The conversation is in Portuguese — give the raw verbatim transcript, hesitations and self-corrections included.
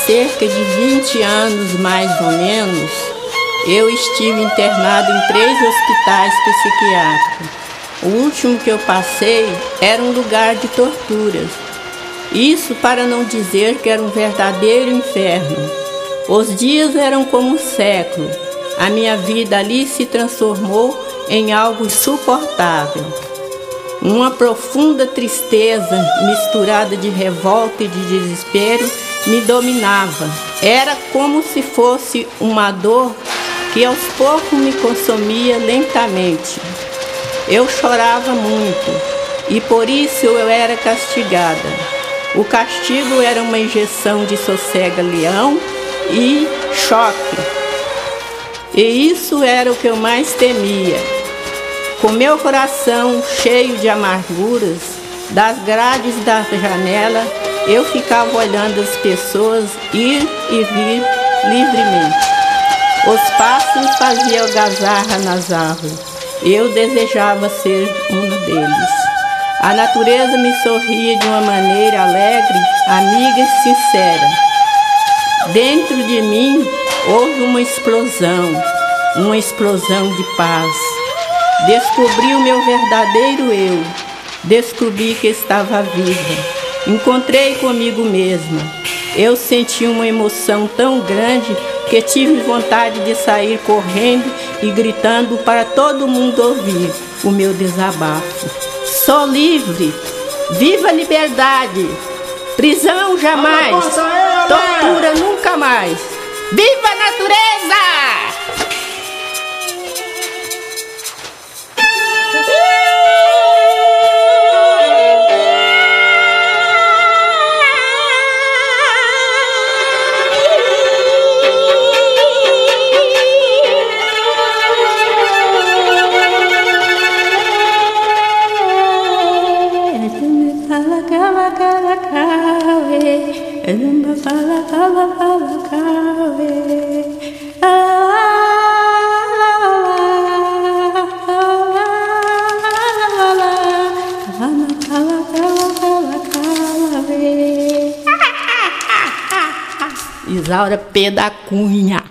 cerca de vinte anos, mais ou menos, eu estive internado em três hospitais psiquiátricos. O último que eu passei era um lugar de torturas. Isso para não dizer que era um verdadeiro inferno. Os dias eram como um século. A minha vida ali se transformou em algo insuportável. Uma profunda tristeza, misturada de revolta e de desespero, me dominava. Era como se fosse uma dor que aos poucos me consumia lentamente. Eu chorava muito e por isso eu era castigada. O castigo era uma injeção de sossega-leão e choque. E isso era o que eu mais temia. Com meu coração cheio de amarguras, das grades da janela, eu ficava olhando as pessoas ir e vir livremente. Os pássaros faziam algazarra nas árvores. Eu desejava ser um deles. A natureza me sorria de uma maneira alegre, amiga e sincera. Dentro de mim houve uma explosão, uma explosão de paz. Descobri o meu verdadeiro eu. Descobri que estava viva. Encontrei comigo mesma. Eu senti uma emoção tão grande que tive vontade de sair correndo e gritando para todo mundo ouvir o meu desabafo. Sou livre. Viva a liberdade. Prisão jamais. Tortura nunca mais. Viva a natureza! Isaura P. da Cunha.